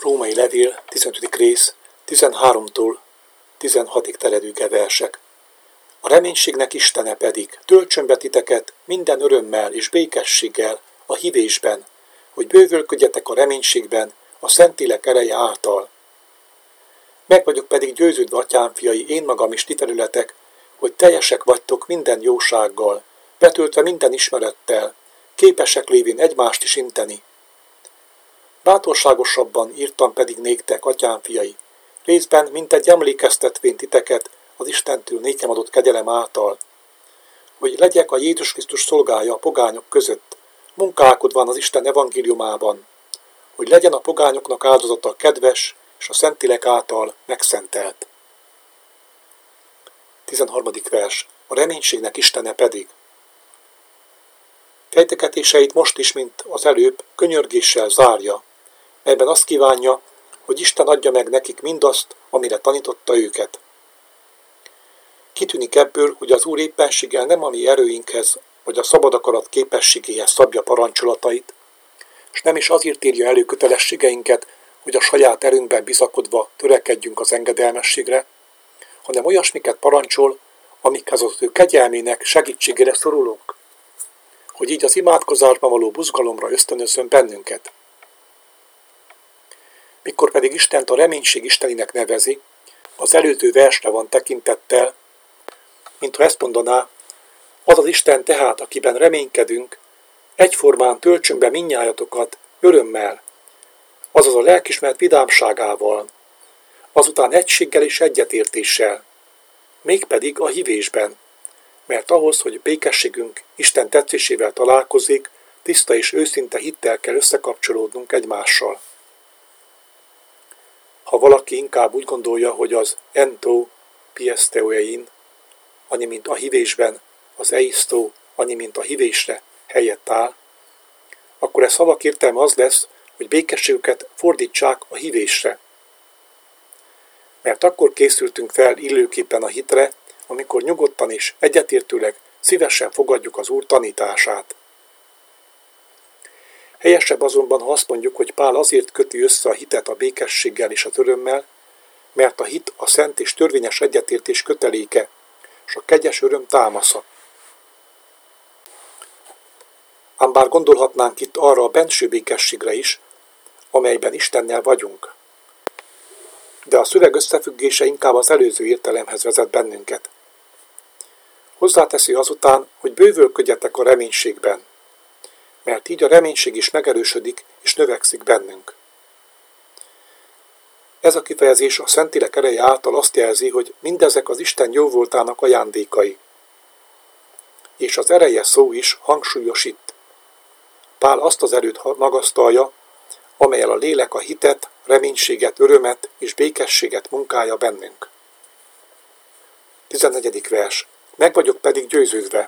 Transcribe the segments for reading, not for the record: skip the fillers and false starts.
Római levél, 15. rész, 13-tól 16-ig terjedő versek. A reménységnek Istene pedig töltsön be titeket minden örömmel és békességgel a hívésben, hogy bővölködjetek a reménységben a Szentlélek ereje által. Meg vagyok pedig győződve, atyám fiai, én magam is ti területek, hogy teljesek vagytok minden jósággal, betöltve minden ismerettel, képesek lévén egymást is inteni. Bátorságosabban írtam pedig néktek, atyám fiai, részben mintegy emlékeztetvén titeket az Istentől nékem adott kegyelem által, hogy legyek a Jézus Krisztus szolgája a pogányok között, munkálkodván az Isten evangéliumában, hogy legyen a pogányoknak áldozata kedves és a Szentlélek által megszentelt. 13. vers. A reménységnek Istene pedig. Fejteketéseit most is, mint az előbb, könyörgéssel zárja, melyben azt kívánja, hogy Isten adja meg nekik mindazt, amire tanította őket. Kitűnik ebből, hogy az Úr éppenséggel nem a mi erőinkhez, vagy a szabad akarat képességéhez szabja parancsolatait, és nem is azért írja elő kötelességeinket, hogy a saját erőnkben bizakodva törekedjünk az engedelmességre, hanem olyasmiket parancsol, amikhez az ő kegyelmének segítségére szorulunk, hogy így az imádkozásban való buzgalomra ösztönözzön bennünket. Mikor pedig Istent a reménység Istenének nevezi, az előző versre van tekintettel, mintha ezt mondaná, az az Isten tehát, akiben reménykedünk, egyformán töltsön be mindnyájatokat örömmel, azaz a lelkismeret vidámságával, azután egységgel és egyetértéssel, mégpedig a hívésben, mert ahhoz, hogy békességünk Isten tetszésével találkozik, tiszta és őszinte hittel kell összekapcsolódnunk egymással. Ha valaki inkább úgy gondolja, hogy az ento piesteoein, annyi mint a hívésben, az eisztó, annyi mint a hívésre helyett áll, akkor ez szavak értelme az lesz, hogy békességüket fordítsák a hívésre. Mert akkor készültünk fel illőképpen a hitre, amikor nyugodtan és egyetértőleg szívesen fogadjuk az Úr tanítását. Helyesebb azonban, ha azt mondjuk, hogy Pál azért köti össze a hitet a békességgel és az örömmel, mert a hit a szent és törvényes egyetértés köteléke, és a kegyes öröm támasza. Ám bár gondolhatnánk itt arra a benső békességre is, amelyben Istennel vagyunk. De a szöveg összefüggése inkább az előző értelemhez vezet bennünket. Hozzáteszi azután, hogy bővölködjetek a reménységben, mert így a reménység is megerősödik és növekszik bennünk. Ez a kifejezés a Szentlélek ereje által azt jelzi, hogy mindezek az Isten jóvoltának ajándékai. És az ereje szó is hangsúlyosít. Pál azt az erőt magasztalja, amellyel a lélek a hitet, reménységet, örömet és békességet munkálja bennünk. 14. vers. Meg vagyok pedig győződve.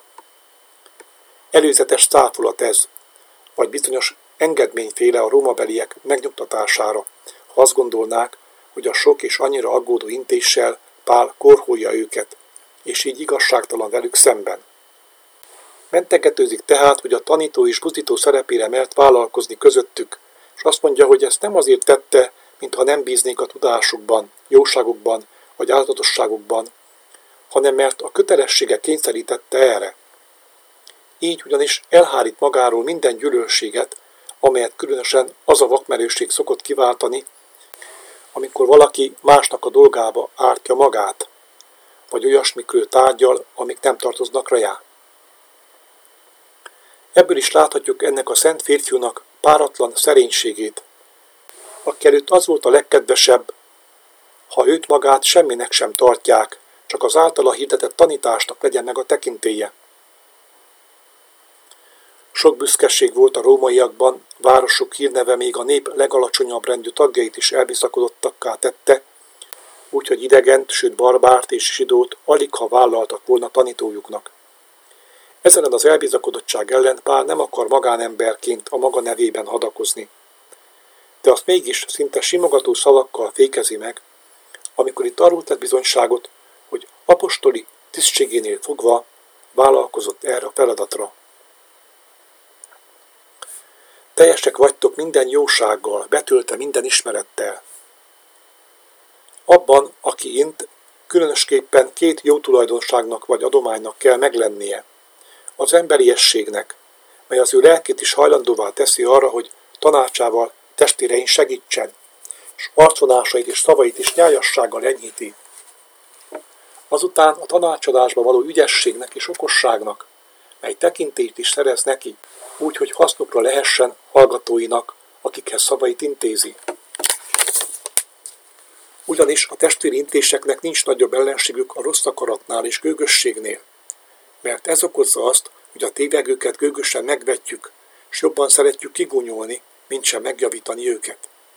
Előzetes cáfolat ez, vagy bizonyos engedményféle a rómabeliek megnyugtatására, ha azt gondolnák, hogy a sok és annyira aggódó intéssel Pál korholja őket, és így igazságtalan velük szemben. Mentegetőzik tehát, hogy a tanító és buzdító szerepére mert vállalkozni közöttük, és azt mondja, hogy ezt nem azért tette, mintha nem bíznék a tudásukban, jóságukban vagy áldatosságukban, hanem mert a kötelessége kényszerítette erre. Így ugyanis elhárít magáról minden gyűlölséget, amelyet különösen az a vakmerőség szokott kiváltani, amikor valaki másnak a dolgába ártja magát, vagy olyasmikről tárgyal, amik nem tartoznak rá. Ebből is láthatjuk ennek a szent férfiúnak páratlan szerénységét, aki előtt az volt a legkedvesebb, ha őt magát semminek sem tartják, csak az általa hirdetett tanításnak legyen meg a tekintélye. Sok büszkeség volt a rómaiakban, városuk hírneve még a nép legalacsonyabb rendű tagjait is elbiszakodottakká tette, úgyhogy idegent, sőt barbárt és zsidót aligha vállaltak volna tanítójuknak. Ezen az elbizakodottság ellen Pál nem akar magánemberként a maga nevében hadakozni. De azt mégis szinte simogató szavakkal fékezi meg, amikor itt arról tett bizonyságot, hogy apostoli tisztségénél fogva vállalkozott erre a feladatra. teljesek vagytok minden jósággal, betöltve minden ismerettel. Abban, aki int, különösképpen két jó tulajdonságnak vagy adománynak kell meglennie. Az emberiességnek, mely az ő lelkét is hajlandóvá teszi arra, hogy tanácsával testvérein segítsen, s arcvonásait és szavait is nyájassággal enyhíti. Azután a tanácsadásba való ügyességnek és okosságnak, mely tekintélyt is szerez neki, úgy, hogy hasznukra lehessen hallgatóinak, akikhez szavait intézi. Ugyanis a testvéri intéseknek nincs nagyobb ellenségük a rossz akaratnál és gőgösségnél, mert ez okozza azt, hogy a tévegőket gőgösen megvetjük, és jobban szeretjük kigúnyolni, mint sem megjavítani őket.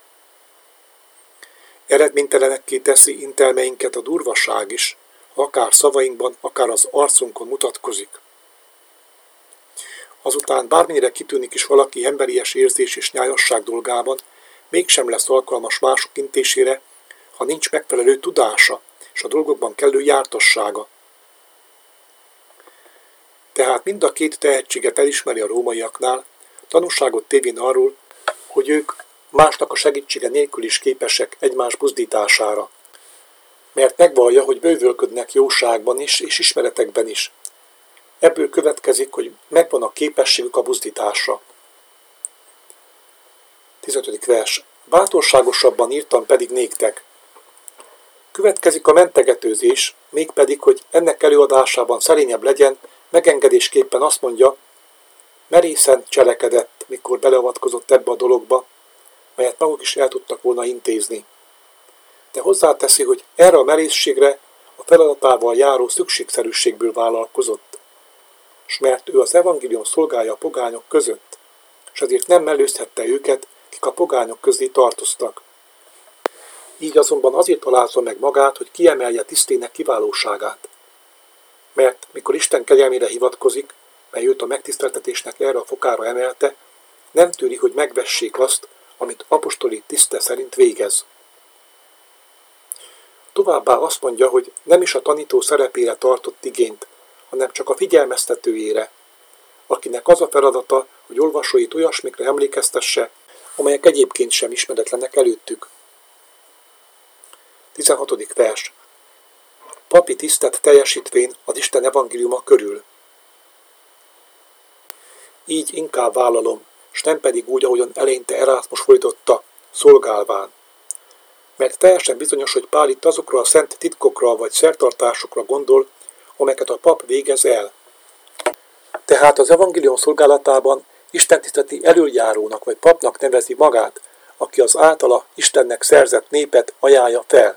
Eredménytelenekké teszi intelmeinket a durvaság is, ha akár szavainkban, akár az arcunkon mutatkozik. Azután bármennyire kitűnik is valaki emberies érzés és nyájasság dolgában, mégsem lesz alkalmas mások intésére, ha nincs megfelelő tudása és a dolgokban kellő jártassága. Tehát mind a két tehetséget elismeri a rómaiaknál, tanúságot tévén arról, hogy ők másnak a segítsége nélkül is képesek egymás buzdítására. Mert megvallja, hogy bővölködnek jóságban is és ismeretekben is. Ebből következik, hogy megvan a képességük a buzdításra. 15. vers. Bátorságosabban írtam pedig néktek. Következik a mentegetőzés, mégpedig, hogy ennek előadásában szerényebb legyen, megengedésképpen azt mondja, merészen cselekedett, mikor beleavatkozott ebbe a dologba, melyet maguk is el tudtak volna intézni. De hozzáteszi, hogy erre a merészségre a feladatával járó szükségszerűségből vállalkozott, s mert ő az evangélium szolgálja a pogányok között, és ezért nem mellőzhette őket, kik a pogányok közé tartoztak. Így azonban azért alázza meg magát, hogy kiemelje tisztének kiválóságát. Mert mikor Isten kegyelmére hivatkozik, mely őt a megtiszteltetésnek erre a fokára emelte, nem tűri, hogy megvessék azt, amit apostoli tiszte szerint végez. Továbbá azt mondja, hogy nem is a tanító szerepére tartott igényt, hanem csak a figyelmeztetőjére, akinek az a feladata, hogy olvasóit olyasmikre emlékeztesse, amelyek egyébként sem ismeretlenek előttük. 16. vers. Papi tisztet teljesítvén az Isten evangéliuma körül. Így inkább vállalom, s nem pedig úgy, ahogyan eleinte Erázmus folytotta, szolgálván. Mert teljesen bizonyos, hogy Pál itt azokra a szent titkokra vagy szertartásokra gondol, amelyeket a pap végez el. Tehát az evangélium szolgálatában Isten tiszteleti elöljárónak vagy papnak nevezi magát, aki az általa Istennek szerzett népet ajánlja fel.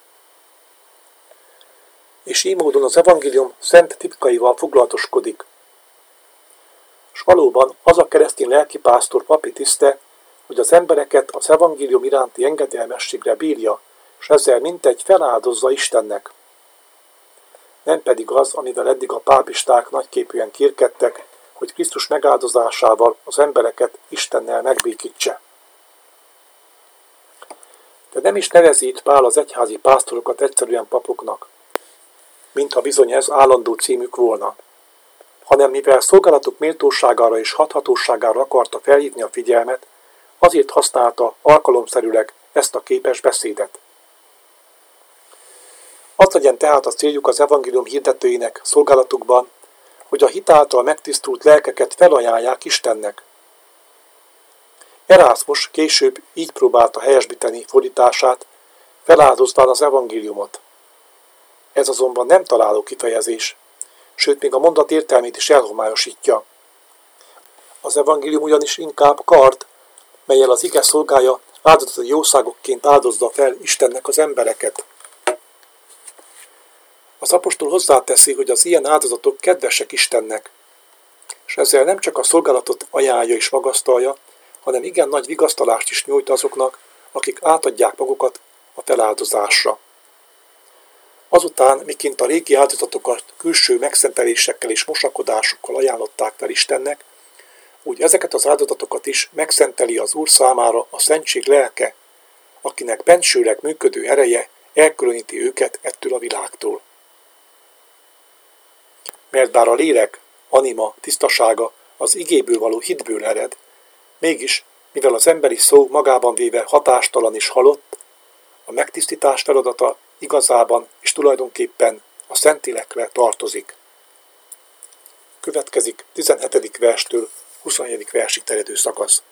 És így módon az evangélium szent titkaival foglalatoskodik. És valóban az a keresztény lelkipásztor papi tiszte, hogy az embereket az evangélium iránti engedelmességre bírja, és ezzel mintegy feláldozza Istennek. Nem pedig az, amivel eddig a pápisták nagyképűen kérkedtek, hogy Krisztus megáldozásával az embereket Istennel megbékítse. De nem is nevezi itt Pál az egyházi pásztorokat egyszerűen papoknak, mintha bizony ez állandó címük volna, hanem mivel szolgálatuk méltóságára és hathatóságára akarta felhívni a figyelmet, azért használta alkalomszerűleg ezt a képes beszédet. Az legyen tehát a céljuk az evangélium hirdetőinek szolgálatukban, hogy a hit által megtisztult lelkeket felajánlják Istennek. Erázmus később így próbálta helyesbíteni fordítását, feláldozván az evangéliumot. Ez azonban nem találó kifejezés, sőt még a mondat értelmét is elhomályosítja. Az evangélium ugyanis inkább kard, mellyel az ige szolgája áldozati jószágokként áldozza fel Istennek az embereket. Az apostol hozzáteszi, hogy az ilyen áldozatok kedvesek Istennek, és ezzel nem csak a szolgálatot ajánlja és magasztalja, hanem igen nagy vigasztalást is nyújt azoknak, akik átadják magukat a feláldozásra. Azután, miként a régi áldozatokat külső megszentelésekkel és mosakodásokkal ajánlották fel Istennek, úgy ezeket az áldozatokat is megszenteli az Úr számára a szentség lelke, akinek bensőleg működő ereje elkülöníti őket ettől a világtól. Mert bár a lélek, anima, tisztasága az igéből való hitből ered, Mégis, mivel az emberi szó magában véve hatástalan és halott, a megtisztítás feladata igazában és tulajdonképpen a Szentlélekre tartozik. Következik 17. verstől 27. versig terjedő szakasz.